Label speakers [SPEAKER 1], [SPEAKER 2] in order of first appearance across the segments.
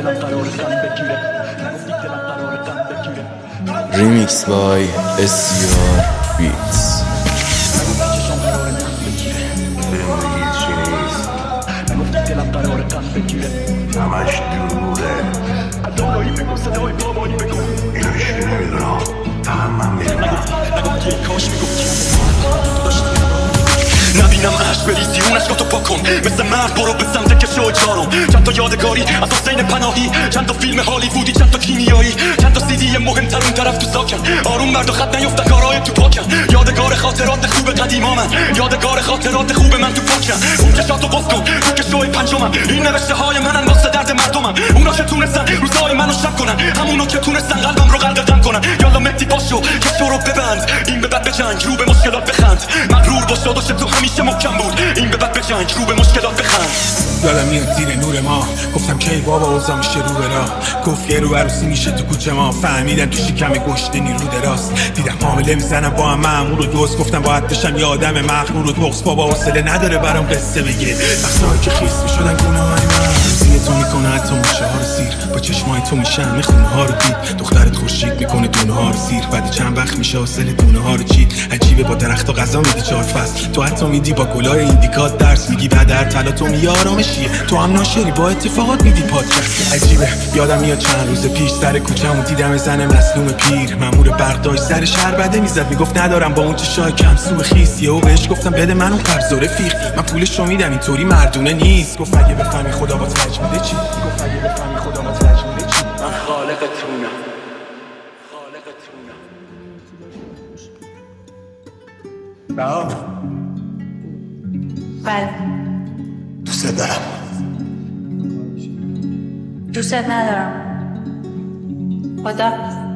[SPEAKER 1] Remix by SCR Beats.
[SPEAKER 2] همش دروغه اینو هیچکی نمیدونم فقط من میدونم
[SPEAKER 3] نبینم عشق بریزی اون عشقاتو پاکن مثل مرد برو به سمت کشو جارم چند تا یادگاری از حسین پناهی چند تا فیلم هالیوودی چند تا کیمیایی چند تا CD مهمتر اون طرف تو ساکن آروم مرد و خط نیفتن کارهای تو پاکن یادگار خاطرات خوب قدیما من یادگار خاطرات خوب من تو پاکن اون کشاتو باز کن تو کشوی پنجمم این نوشته های منن واسه درد مردمم اونا که تونستن روزای منو شب کنن همونا که تونستن قلبم رو غرق کنن یالا متی باشو کشو رو ببند این به بعد بجنگ رو به مشکلات بخند مغرور باش داداش تو همیشه محکم بود این به بعد بجنگ رو به مشکلات بخند
[SPEAKER 4] یادم میاد زیر نور ما گفتم کی بابا اوضاع میشه رو به راه گفت یه رو عروسی میشه تو کوچه ما فهمیدم تو شکم گشته نیرو دراست دیدم حامله میزنم با هم مأمور و دوست گفتم باید بشم یه آدم مغرور و بغض بابا حوصله نداره برام قصه بگه وقتایی که خیس میشدن گناهای من زیر تو میکنه حتی موشه ها رو سیر با چشمای تو میشم میخونه ها رو دید دخترت خورشید میکنه دونه ها رو سیر بعد چند وقت میشه حاصل دونه ها رو چید عجیبه با درخت و غذا میدی 4 فصل تو حتی میدی با گلای ایندیکات درس میگی بعد در طلا تو میارامشیه تو هم ناشری با اتفاقات میدی پادکست عجیبه یادم میاد چند روز پیش سر کوچه‌مون دیدم زن مظلوم پیر مأمور برق داشت سر شهر بده میزد میگفت ندارم با اون چشای کم سو خیس یهو بهش گفتم بده من اون قبض و رفیق من پولشو میدم اینطوری مردونه نیست گفت اگه بفهمی خدا با ترج میده چی گفت اگه بفهمی خدا با ترج میده چی
[SPEAKER 3] من خالقتونم
[SPEAKER 4] بهام
[SPEAKER 5] بله
[SPEAKER 4] دوست دارم
[SPEAKER 5] دوست ندارم خدا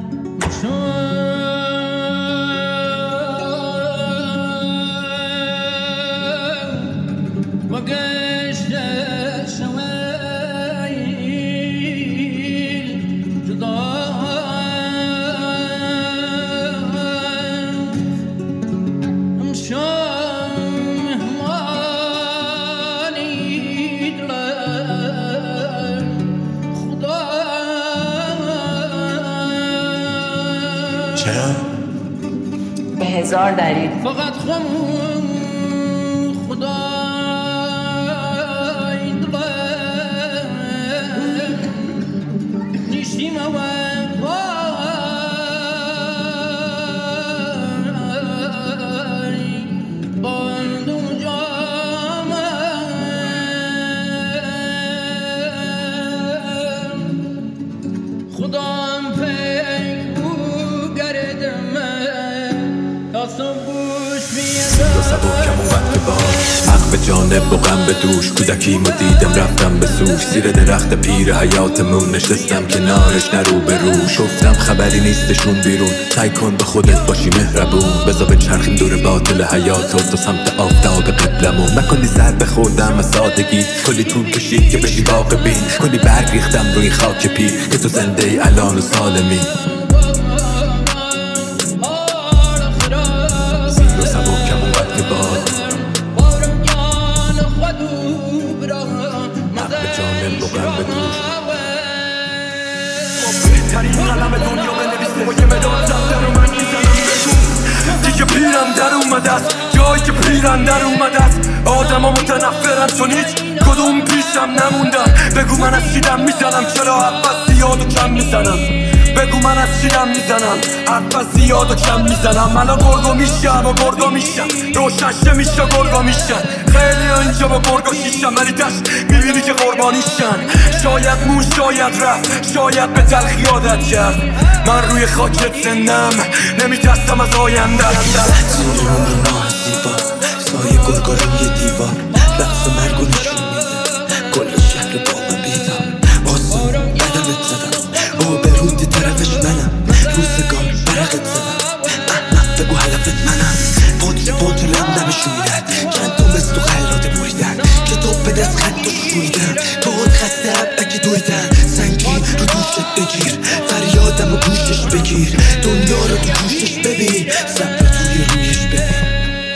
[SPEAKER 5] به 1000 دلیل
[SPEAKER 6] فقط خدای نیشتیم
[SPEAKER 3] سبکم اومد به بار حق به جانب و غم به دوش کودکیمو دیدم رفتم به سوش زیر درخت پیر حیاتمون نشستم کنارش نرو به روش گفتم خبری نیستشون بیرون سعی کن به خودت باشی مهربون بذار به چرخیم دور باطل حیات تو سمت آفتاب قبلمون من کلی ضربه خوردم از سادگی کلی طول کشید که بشی واقع بین کلی برگ ریختم روی خاک پیر که تو زنده ای الان و سالمی بهترین قلم دنیا بنویسه با یه مداد زفتر و من میزنم بگو دیگه پیرم در اومده است جایی که پیرم در اومده است آدم ها متنفرم چون هیچ کدوم پیشم نموندن بگو من از چیدم میزنم چرا حرف زیاد و کم میزنم بگو من از چیدم میزنم حرف زیاد و کم میزنم الان گرگو میشم و گرگو میشم روشنشه میشه گرگو میشن خیلی اینجا با گرگو شیشم ولی دشت میبینی که قربانیشن شاید مون شاید رفت شاید به تلخی عادت کرد من روی خاکت زندم نمیترسم از آینده
[SPEAKER 7] زیر عمر ماه زیبا سایه گرگا روی دیوار رقص مرگ و نشون میده کل شهر بابا بیدار آسون بدمت زدم آبرود طرفش منم روزگار برقت زدم بگو حلفت منم پات لندمشون میدن چند تا مثل تو خلاده بریدن کتاب به دست خط و شویدن پات خسته اگه دویدن سنگین رو دوشت بگیر فریادم و گوشش بگیر دنیا رو تو گوشش ببین صبر توی رویش ببین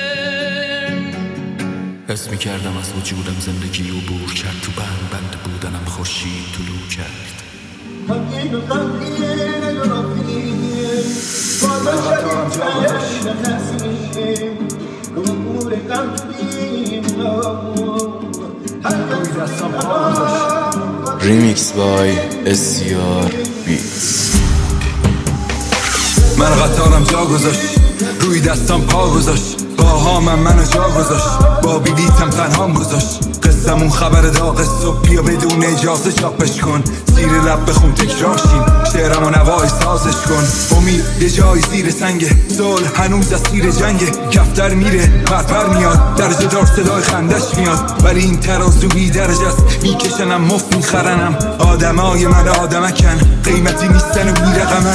[SPEAKER 8] حس میکردم از وجودم زندگی عبور کرد تو بند بودنم خورشید طلوع کرد
[SPEAKER 1] Remix by SCR Beats.
[SPEAKER 3] من قطارم جا گذاشت، روی دستم پا گذاشت، باها منو جا گذاشت، با بیلیتم تنهام گذاشت. قصمون خبر داغ صبح، بیا بدون اجازه چاپش کن، زیر لب بخون تکرارشیم، شعرم و نوای سازش کن. امید یه جای زیر سنگه، صلح هنوز از تیر جنگه، کفتر میره پرپر میاد، درجه دار صدای خندش میاد، ولی این ترازو بی درجه است، میکشنم مفت میخرنم. آدمای من آدمکن، قیمتی نیستن و بی رقمن.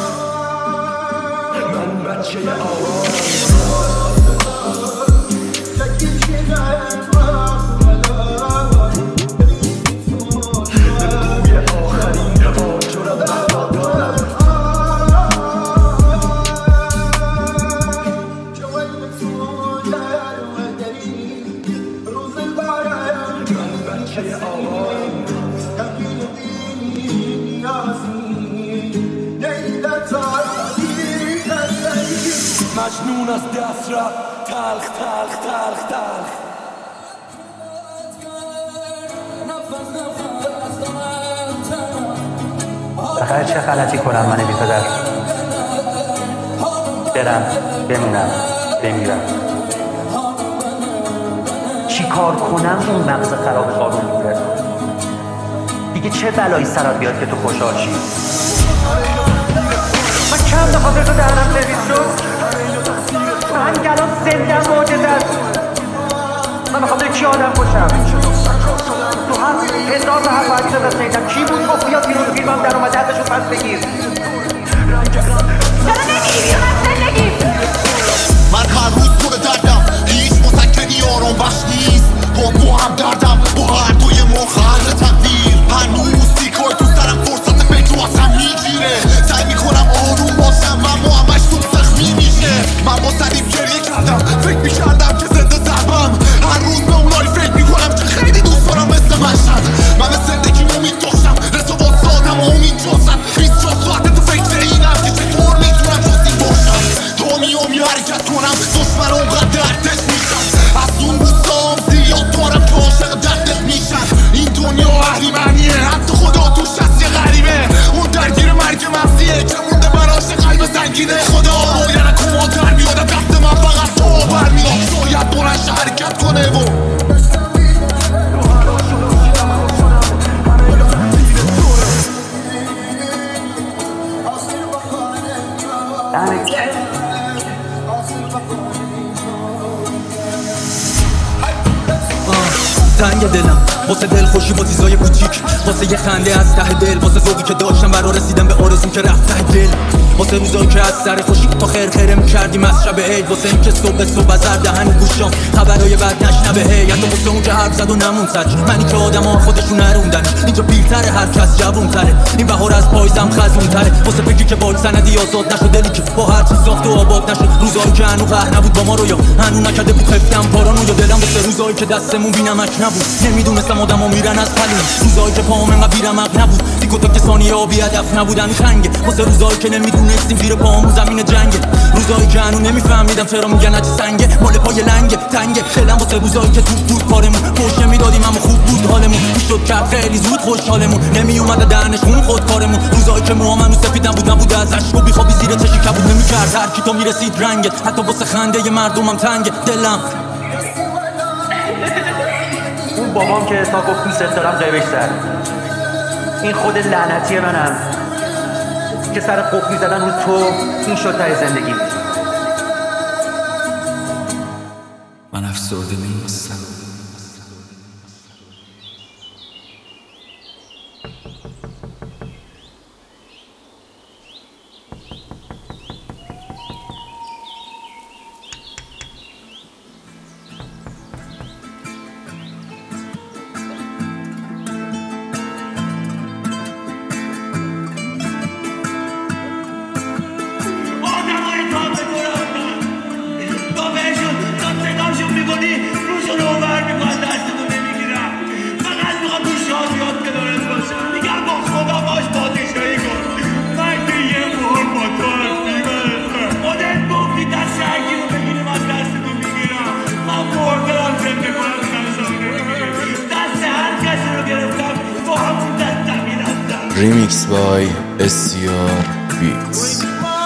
[SPEAKER 3] مجنون از دست رفت، تلخ تلخ تلخ تلخ.
[SPEAKER 6] بخیر چه غلطی کنم من بی پدر؟ برم بمونم بمیرم، چی کار کنم این مغز خراب آروم میگیره؟ دیگه چه بلایی سرت بیاد که تو خوشحال شی؟ من کم به خاطر تو دهنم سرویس شد؟ من گلان زنده معجزه است. من به خاطر کی آدم کشم؟ تو هم 1000 تا حرف حدیث دست نیدم. کی بود گفت بیا بیرون فیلمم در اومده ازشون پس بگیر. چرا نمیری بیرون از زندگیم؟
[SPEAKER 8] من هر روز پر دردم، هیچ مسکنی آرام بخش نیست. با هم دردم، با هر دوی ما خلق تقدیر. هنوز تیکای تو سرم فرصت فکر رو از هم میگیره. سعی میکنم آروم باشم اما همش تو زخمی میشه. من با صلیب گریه کردم، فکر میکردم که زنده ضربم. هر روز به اونایی فکر میکنم که خیلی دوست دارم مثل من شد. من به زندگی امید داشتم، رسوبات سادم و امید جستم. 24 ساعته تو فکر اینم که چطور میتونم جز این باشم. تا حرکت کنم دشمن اونقدر دردش میشن. از اون روزام زیاد دارم که عاشق دردت میشن. این دنیا اهریمنیه، حتی خدا توش هست یه غریبه. اون درگیر مرگ مغزیه که مونده براش قلب سنگینه. خدا باید کماتر میادم دست من فقط تو برمیاد. شاید بلنش حرکت کنه و
[SPEAKER 9] تنگ دلم واسه دل خوشی با چیزای کوچیک، واسه یه خنده از ته دل، واسه ذوقی که داشتم برا رسیدن به آرزوم که رفت ته دل، واسه روزایی که از سر خوشی تا خیر می‌کردیم از شب عید، واسه این که صبح از هر دهن گوشام خبرای بد نشنوه هی، حتی واسه اون که حرف زد و نمون سچ، منی که آدما خودشون نروندن اینجا پیرتره، هر کس جوون‌تره، این بهار از پایزم خزون‌تره، واسه فکری که باید سندی آزاد نشد، دلی که با هر چیز ساخت و آباد نشد، روزایی که هنوز قهر نبود با ما رو، یا هنوز نکرده بود خفتم پارانو، یا دلم واسه روزایی که دستمون بی‌نمک نبود، نمیدونستم آدما میرن از پلون، روزایی که پام انقدر بی‌رمق نبود، دیگه تا که ثانیه بی هدف نبودن تنگه، واسه روزایی که نمیدونستیم زیر پامون زمین جنگه، روزایی که هنوز نمیفهمیدم چرا میگن اچ سنگه، مال پای لنگه تنگه، دلم واسه روزایی که توپ بود کارمون، پشت میدادیم اما خوب بود حالمون، میشد کرد خیلی زود خوشحالمون، نمیومد دهنشون خودکارمون، روزایی که موام هنوز سفیدم بود نبود از اشک و بیخوابی زیر چشی کبود نمیکرد، هر کی تو میرسید رنگت، حتی واسه خنده مردمم تنگه دلم.
[SPEAKER 6] اون بابام که تا گفت دوست دارم قیبش سر، این خود لعنتی منم که سر قفلی زدن رو تو این شد ته زندگی.
[SPEAKER 9] من افسرده نیستم.
[SPEAKER 10] روشو رو بر میکنن دستتون نمیگیرم، فقط میخوام تو شادیات کنارت باشم، میگم
[SPEAKER 1] Remix by SCR Beats.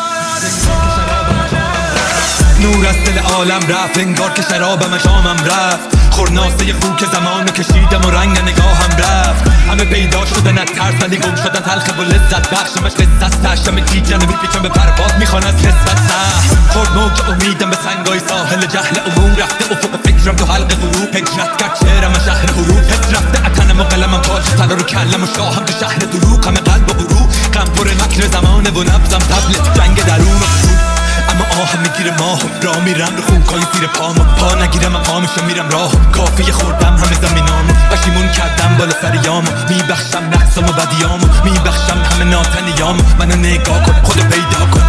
[SPEAKER 9] نور از دل عالم رفت انگار که شرابم شامم رفت خورناسه خوک زمانو کشیدم و رنگ نگاهم رفت همه پیدا شدن از ترس ولی گم شدن تلخ و لذت بخشمش قصت تشتم تیجن میپیچم به پرواز میخوان از نسبت نه خورد موج امیدم به سنگای ساحل جهل عموم رفته افق فکرم تو حلق غروب هجرت کرد شعرم شهر حروف حس رفته اتنم و قلمم تاج طلا رو کلم و شاهم تو شهر دروغ همه قلب و غروب غم پر مکر زمانه و نبضم طبل جنگ درون و اما آهم میگیره ماه راه میرم رو خونکای زیر پام پا نگیرم مقامشو میرم راه کافی خوردم همه زمینامو پشیمون کردم بالا سر یامو میبخشم نقصم و بدیامو میبخشم همه ناتنیامو منو نگاه کن خودو پیدا کن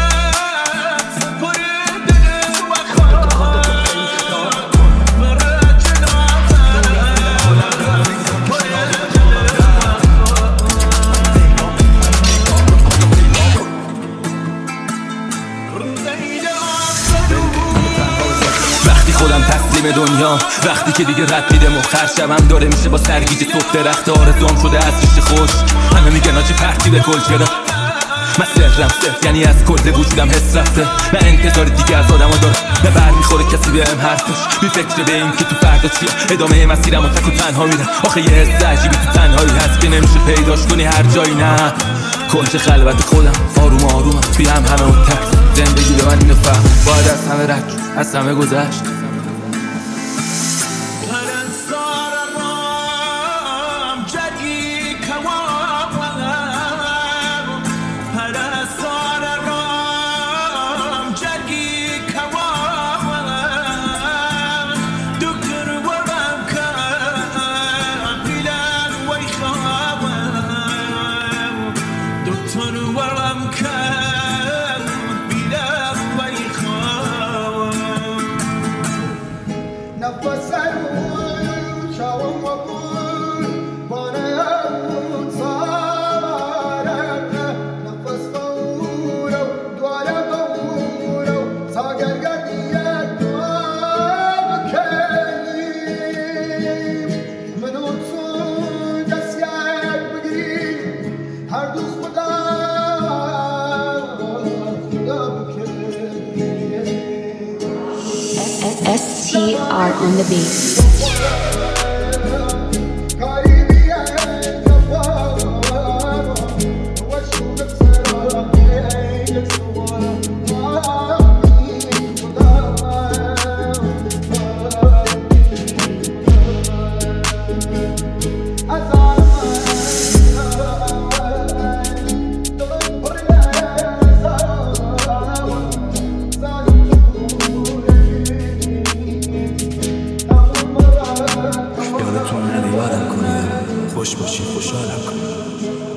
[SPEAKER 9] خودم تسلیم دنیا وقتی که دیگه رد میدم و خرشم داره میشه با سرگیجه صبح درخت آرزوام شده از ریشه خوش همه میگن آجی پرتی به کل چرا من سرم صرف یعنی از کل وجودم حس رفته من انتظار دیگه از آدم ها دارم نه بر میخوره کسی بهم حرفش بی فکر به این که تو فردا چیه ادامه مسیرم و تک و تنها میرم آخه یه حس عجیبی تو تنهایی هست که نمیشه پیداش کنی هر جایی نه کنج خلوت خودم آروم آرومم توی هم همه اون ترس زندگی به من اینو فهم باید از همه رد از همه گذشت
[SPEAKER 5] SCR on the beat.
[SPEAKER 9] خوش باشی خوشحالم کن